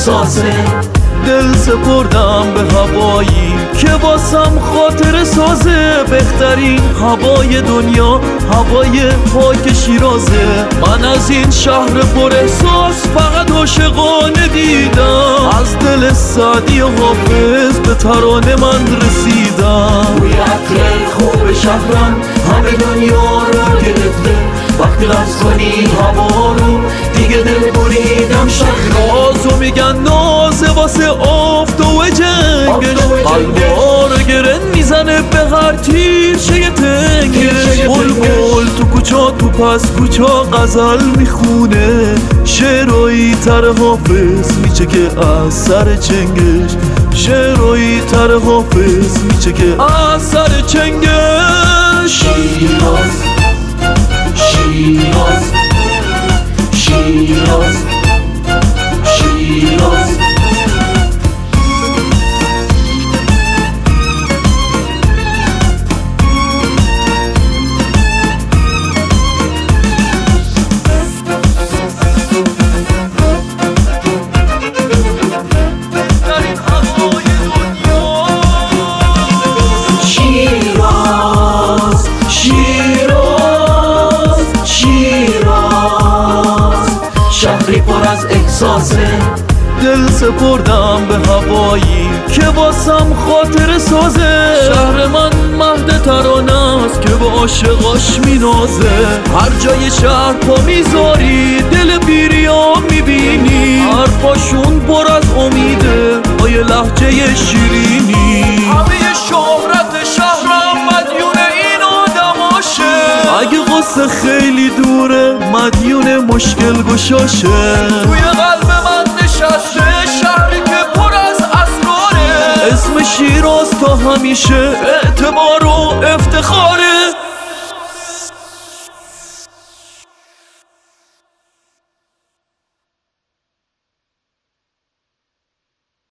احساسه. دل سپردم به هوایی که واسم خاطر سازه. بهترین هوای دنیا هوای پاک شیرازه. من از این شهر پر احساس فقط عاشقانه دیدم. از دل سعدی حافظ به ترانه من رسیدم. بوی عطر خوب شهرم همه دنیا رو گرفته. وقتی لمس کنی هوا رو دیگه دل بریدم شهر. نازو میگن نازه واسه آفتاب جنگش. قلبا رو گرن میزنه به هر تیشه تنگش. بلبل تو کوچا تو پس کوچا غزل میخونه. شعرهایی تر حافظ میچه که از سر چنگش. شعرهایی تر حافظ میچه که از سر چنگش. شیراز شیراز شیراز شیراز. شهری پر از احساسه. دل سپردم به هوایی که واسم خاطر سازه. شهر من مهد ترانه است که با عاشقاش مینازه. هر جای شهر پا میذاری دل پیریا میبینی. حرفاشون پر از امیده با یه لهجه شیرینی. همه شهرت شهرم مدیون این آدماشه. اگه قصه خیلی دوره مدیون مشکل گشاشه. توی قلب من نشسته شهری که پر از اسراره. اسم شیراز تا همیشه اعتبار و افتخاره.